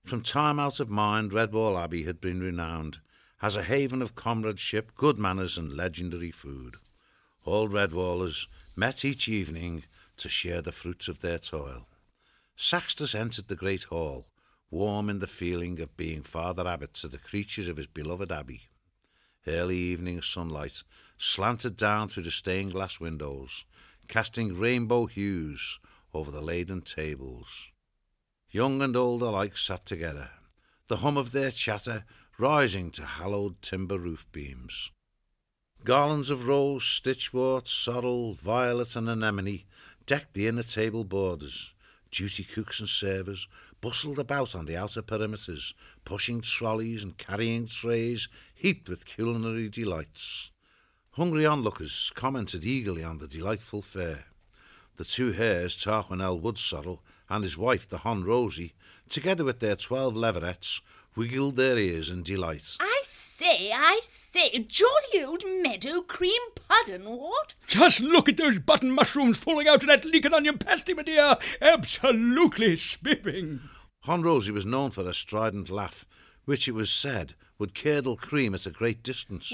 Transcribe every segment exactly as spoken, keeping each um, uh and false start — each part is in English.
From time out of mind, Redwall Abbey had been renowned as a haven of comradeship, good manners and legendary food. All Redwallers met each evening to share the fruits of their toil. Saxtus entered the great hall, warm in the feeling of being Father Abbot to the creatures of his beloved abbey. Early evening sunlight slanted down through the stained glass windows, casting rainbow hues over the laden tables. Young and old alike sat together, the hum of their chatter rising to hallowed timber roof beams. Garlands of rose, stitchwort, sorrel, violet and anemone decked the inner table borders. Duty cooks and servers bustled about on the outer perimeters, pushing trolleys and carrying trays heaped with culinary delights. Hungry onlookers commented eagerly on the delightful fare. The two hares, Tarquinel Woodsorrel and his wife, the Hon Rosie, together with their twelve leverettes, wiggled their ears in delight. I say, I say, jolly old meadow cream pudding, what? Just look at those button mushrooms falling out of that leek and onion pasty, my dear. Absolutely spiffing. Hon Rosie was known for her strident laugh, which it was said would curdle cream at a great distance.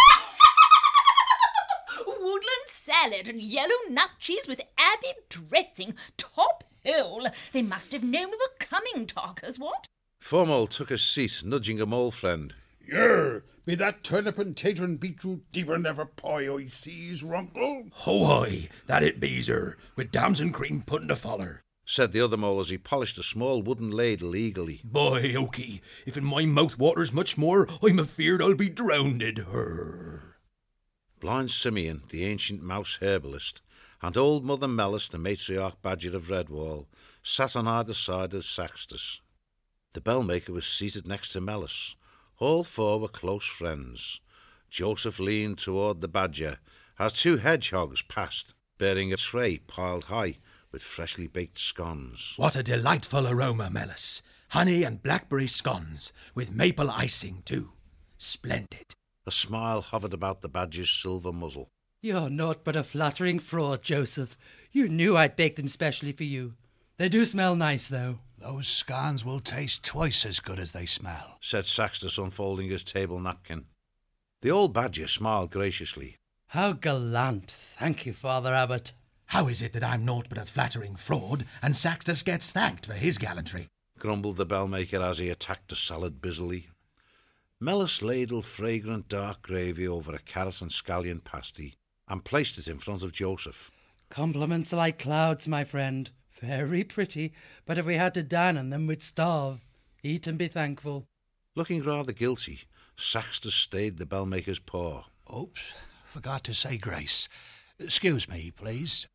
Woodland salad and yellow nut cheese with abbey dressing, top hole. They must have known we were coming, talkers, what? Foremold took a seat, nudging a mole friend. Yer, be that turnip and tater and beetroot deeper never pie I sees, Runkle? Ho hoy, that it be, sir, with damson cream pudding to follow, said the other mole as he polished a small wooden ladle eagerly. Boy, Okie, if in my mouth waters much more, I'm afeard I'll be drowned. Her. Blind Simeon, the ancient mouse herbalist, and old Mother Mellis, the matriarch badger of Redwall, sat on either side of Saxtus. The bellmaker was seated next to Mellis. All four were close friends. Joseph leaned toward the badger as two hedgehogs passed, bearing a tray piled high with freshly baked scones. What a delightful aroma, Mellis. Honey and blackberry scones, with maple icing too. Splendid. A smile hovered about the badger's silver muzzle. You're naught but a flattering fraud, Joseph. You knew I'd baked them specially for you. They do smell nice, though. Those scones will taste twice as good as they smell, said Saxtus, unfolding his table napkin. The old badger smiled graciously. How gallant. Thank you, Father Abbot. How is it that I'm naught but a flattering fraud, and Saxtus gets thanked for his gallantry? Grumbled the bellmaker as he attacked the salad busily. Mellis ladled fragrant dark gravy over a carrot and scallion pasty and placed it in front of Joseph. Compliments are like clouds, my friend. Very pretty, but if we had to dine on them, we'd starve. Eat and be thankful. Looking rather guilty, Saxtus stayed the bellmaker's paw. Oops, forgot to say grace. Excuse me, please.